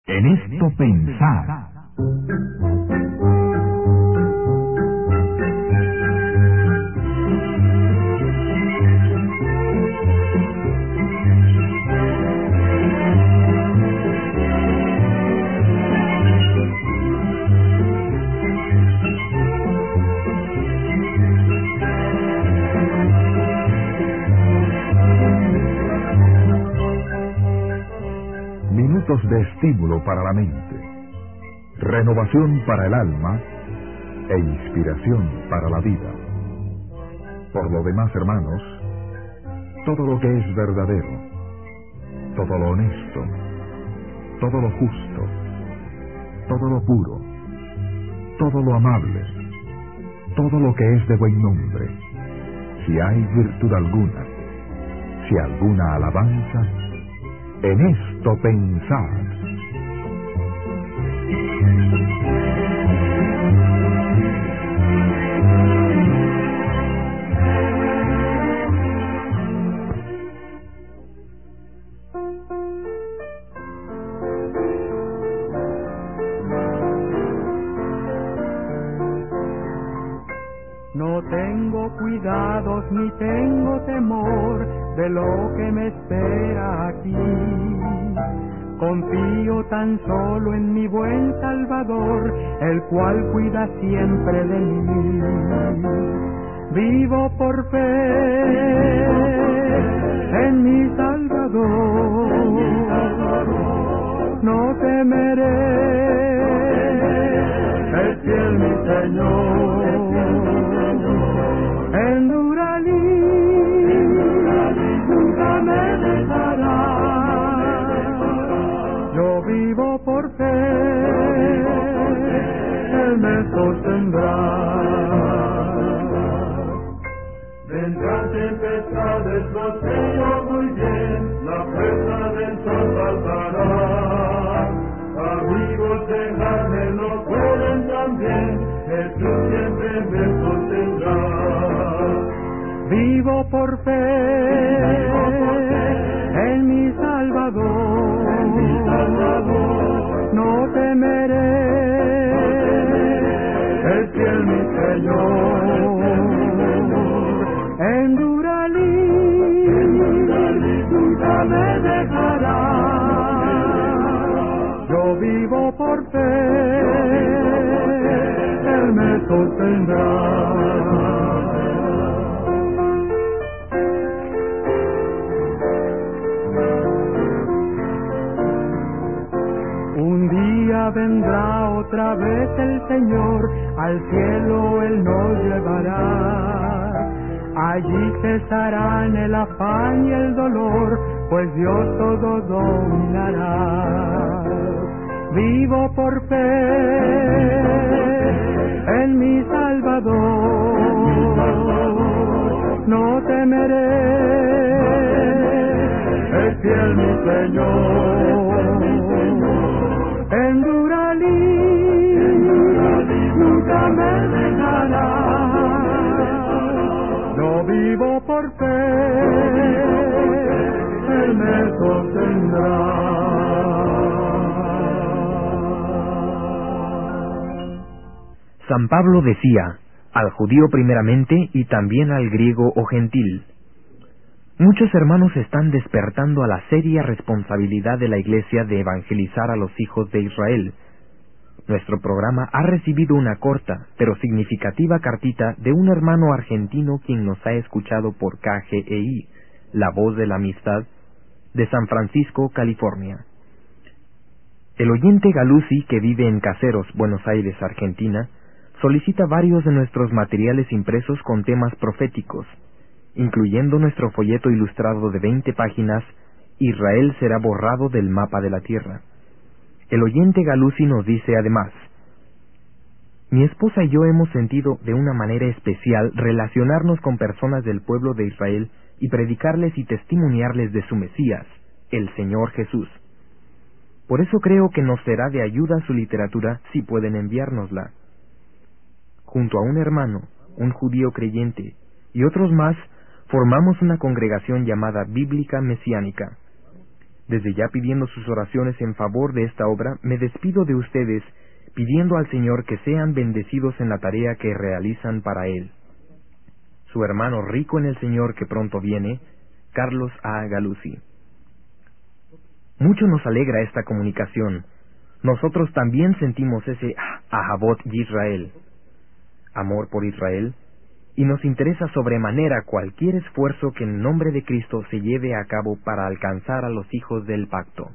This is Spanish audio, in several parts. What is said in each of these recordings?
En esto pensar. Minutos de estímulo para la mente, renovación para el alma e inspiración para la vida. Por lo demás, hermanos, todo lo que es verdadero, todo lo honesto, todo lo justo, todo lo puro, todo lo amable, todo lo que es de buen nombre, si hay virtud alguna, si alguna alabanza, en esto pensad. No tengo cuidados ni tengo temor de lo que me espera aquí. Confío tan solo en mi buen Salvador, el cual cuida siempre de mí. Vivo por fe en mi Salvador, no temeré, es fiel mi Señor. En Duralí nunca me dejará. Yo vivo por fe, Él me sostendrá. Vendrán tempestades, lo sé yo muy bien, la fuerza del sol saltará. Amigos de carne no pueden también, Jesús siempre me sostendrá. Vivo por fe en mi Salvador, no temeré, es fiel mi Señor. En Duralí nunca me dejará. Yo vivo por fe, Él me sostendrá. Un día vendrá otra vez el Señor, al cielo Él nos llevará. Allí cesarán el afán y el dolor, pues Dios todo dominará. Vivo por fe en mi Salvador, no temeré, es fiel mi Señor. En Duralí nunca me dejará. Yo vivo por fe, Él me sostendrá. San Pablo decía, al judío primeramente y también al griego o gentil: muchos hermanos están despertando a la seria responsabilidad de la Iglesia de evangelizar a los hijos de Israel. Nuestro programa ha recibido una corta, pero significativa cartita de un hermano argentino quien nos ha escuchado por KGEI, La Voz de la Amistad, de San Francisco, California. El oyente Galuzzi, que vive en Caseros, Buenos Aires, Argentina, solicita varios de nuestros materiales impresos con temas proféticos, incluyendo nuestro folleto ilustrado de 20 páginas, Israel será borrado del mapa de la tierra. El oyente Galuzzi nos dice además: mi esposa y yo hemos sentido de una manera especial relacionarnos con personas del pueblo de Israel y predicarles y testimoniarles de su Mesías, el Señor Jesús. Por eso creo que nos será de ayuda su literatura si pueden enviárnosla. Junto a un hermano, un judío creyente y otros más, formamos una congregación llamada Bíblica Mesiánica. Desde ya pidiendo sus oraciones en favor de esta obra, me despido de ustedes, pidiendo al Señor que sean bendecidos en la tarea que realizan para Él. Su hermano rico en el Señor que pronto viene, Carlos A. Galuzzi. Mucho nos alegra esta comunicación. Nosotros también sentimos ese Ahavot Yisrael, amor por Israel, y nos interesa sobremanera cualquier esfuerzo que en nombre de Cristo se lleve a cabo para alcanzar a los hijos del pacto.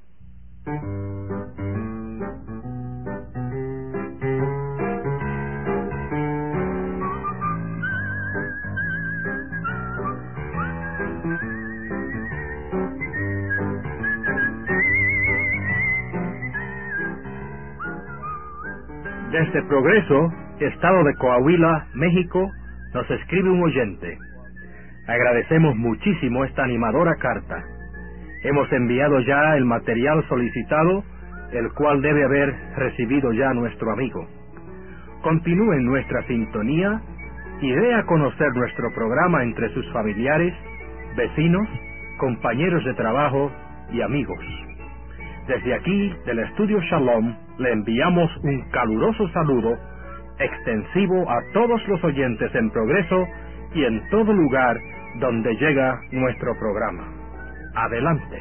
Desde Progreso, estado de Coahuila, México, nos escribe un oyente. Agradecemos muchísimo esta animadora carta. Hemos enviado ya el material solicitado, el cual debe haber recibido ya nuestro amigo. Continúe en nuestra sintonía y dé a conocer nuestro programa entre sus familiares, vecinos, compañeros de trabajo y amigos. Desde aquí, del Estudio Shalom, le enviamos un caluroso saludo extensivo a todos los oyentes en Progreso y en todo lugar donde llega nuestro programa. Adelante.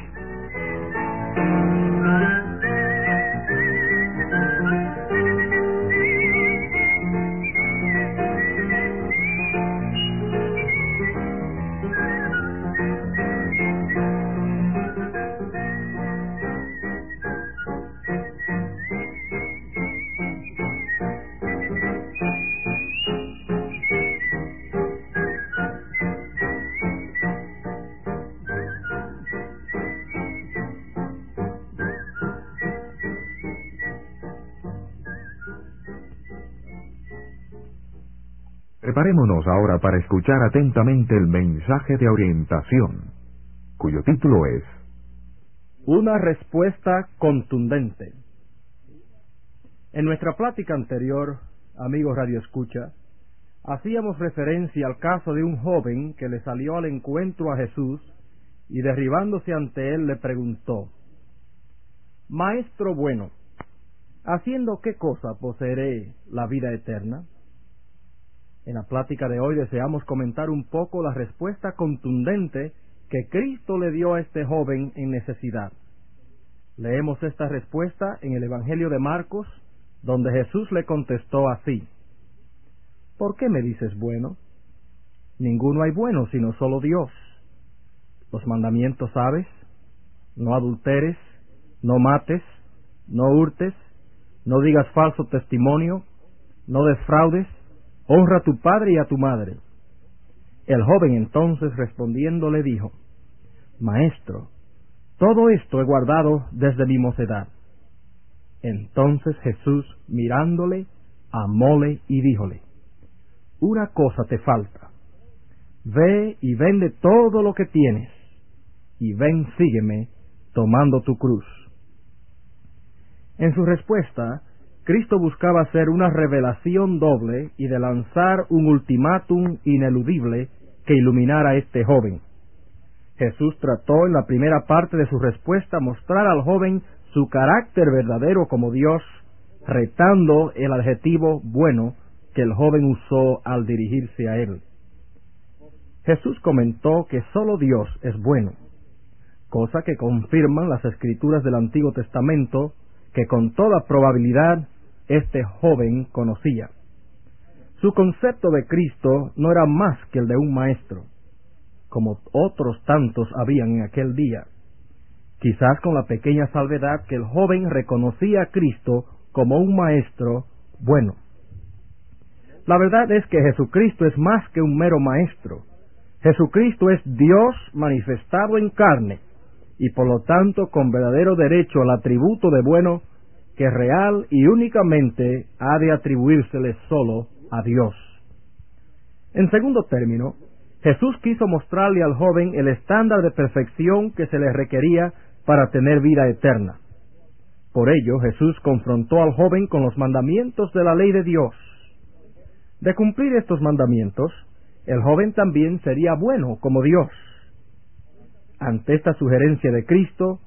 Preparémonos ahora para escuchar atentamente el mensaje de orientación, cuyo título es Una respuesta contundente. En nuestra plática anterior, amigos Radio Escucha, hacíamos referencia al caso de un joven que le salió al encuentro a Jesús y derribándose ante él le preguntó: Maestro bueno, ¿haciendo qué cosa poseeré la vida eterna? En la plática de hoy deseamos comentar un poco la respuesta contundente que Cristo le dio a este joven en necesidad. Leemos esta respuesta en el Evangelio de Marcos, donde Jesús le contestó así: ¿Por qué me dices bueno? Ninguno hay bueno sino solo Dios. Los mandamientos sabes: no adulteres, no mates, no hurtes, no digas falso testimonio, no defraudes, honra a tu padre y a tu madre. El joven entonces respondiendo le dijo: Maestro, todo esto he guardado desde mi mocedad. Entonces Jesús, mirándole, amóle y díjole: Una cosa te falta. Ve y vende todo lo que tienes, y ven, sígueme, tomando tu cruz. En su respuesta, Cristo buscaba hacer una revelación doble y de lanzar un ultimátum ineludible que iluminara a este joven. Jesús trató en la primera parte de su respuesta mostrar al joven su carácter verdadero como Dios, retando el adjetivo bueno que el joven usó al dirigirse a él. Jesús comentó que sólo Dios es bueno, cosa que confirman las escrituras del Antiguo Testamento que con toda probabilidad este joven conocía. Su concepto de Cristo no era más que el de un maestro, como otros tantos habían en aquel día, quizás con la pequeña salvedad que el joven reconocía a Cristo como un maestro bueno. La verdad es que Jesucristo es más que un mero maestro. Jesucristo es Dios manifestado en carne, y por lo tanto con verdadero derecho al atributo de bueno que real y únicamente ha de atribuírsele solo a Dios. En segundo término, Jesús quiso mostrarle al joven el estándar de perfección que se le requería para tener vida eterna. Por ello, Jesús confrontó al joven con los mandamientos de la ley de Dios. De cumplir estos mandamientos, el joven también sería bueno como Dios. Ante esta sugerencia de Cristo,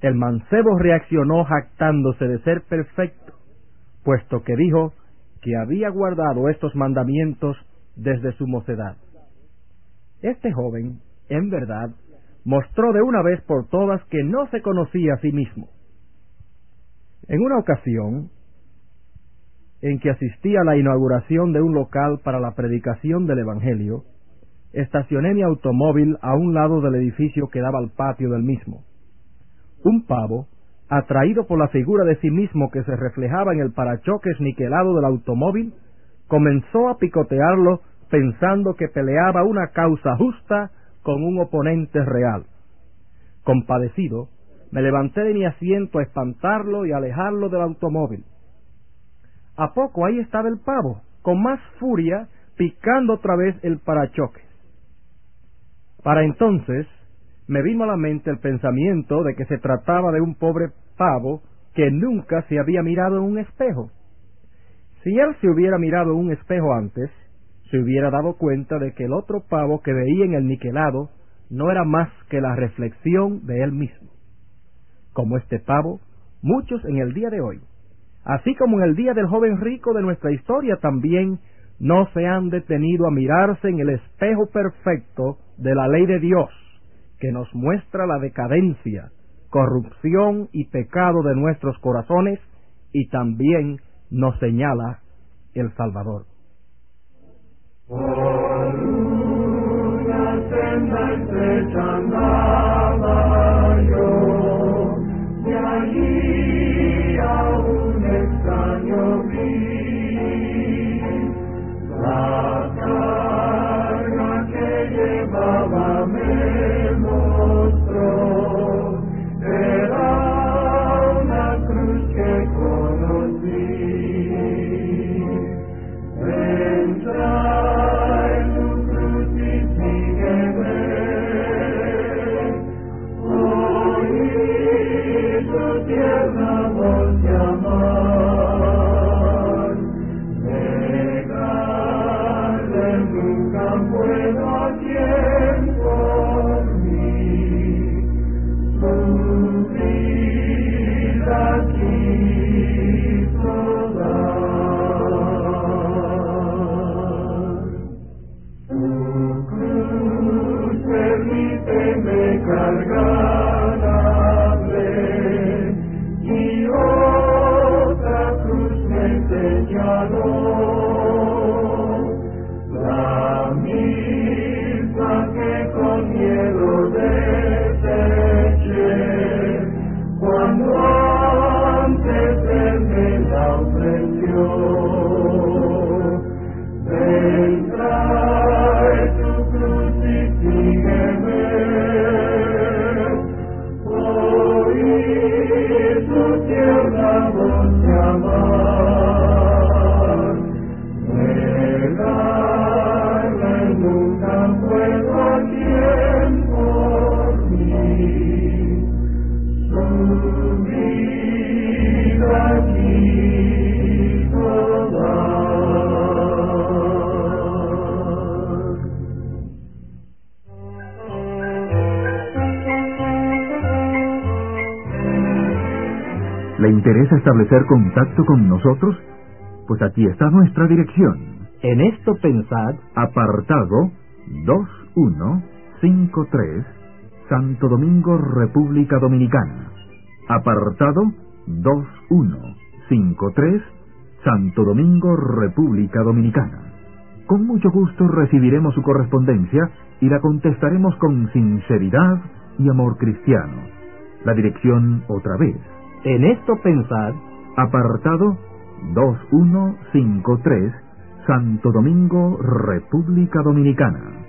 El mancebo reaccionó jactándose de ser perfecto, puesto que dijo que había guardado estos mandamientos desde su mocedad. Este joven, en verdad, mostró de una vez por todas que no se conocía a sí mismo. En una ocasión en que asistí a la inauguración de un local para la predicación del Evangelio, estacioné mi automóvil a un lado del edificio que daba al patio del mismo. Un pavo, atraído por la figura de sí mismo que se reflejaba en el parachoques niquelado del automóvil, comenzó a picotearlo pensando que peleaba una causa justa con un oponente real. Compadecido, me levanté de mi asiento a espantarlo y alejarlo del automóvil. A poco ahí estaba el pavo, con más furia, picando otra vez el parachoques. Para entonces me vino a la mente el pensamiento de que se trataba de un pobre pavo que nunca se había mirado en un espejo. Si él se hubiera mirado en un espejo antes, se hubiera dado cuenta de que el otro pavo que veía en el niquelado no era más que la reflexión de él mismo. Como este pavo, muchos en el día de hoy, así como en el día del joven rico de nuestra historia también, no se han detenido a mirarse en el espejo perfecto de la ley de Dios, que nos muestra la decadencia, corrupción y pecado de nuestros corazones, y también nos señala el Salvador. Por una senda estrecha andaba yo, y allí a un extraño vi. La carga que llevaba me mostró, era una cruz que conocí. Entra en tu cruz y sígueme, oí tu tierna voz llamar. Negarle nunca puedo a tiempo mí, sufrir aquí toda. Permíteme cargar y otra cruz me señaló, la misma que con miedo deseché, cuando antes él me la ofreció. Ven, trae tu cruz y sígueme, oí tu tierna voz llamar. Negarle nunca puedo a tiempo mí, subir aquí toda. ¿Le interesa establecer contacto con nosotros? Pues aquí está nuestra dirección. En esto pensad, Apartado 2153, Santo Domingo, República Dominicana. Apartado 2153, Santo Domingo, República Dominicana. Con mucho gusto recibiremos su correspondencia y la contestaremos con sinceridad y amor cristiano. La dirección otra vez. en esto pensad, Apartado 2153, Santo Domingo, República Dominicana.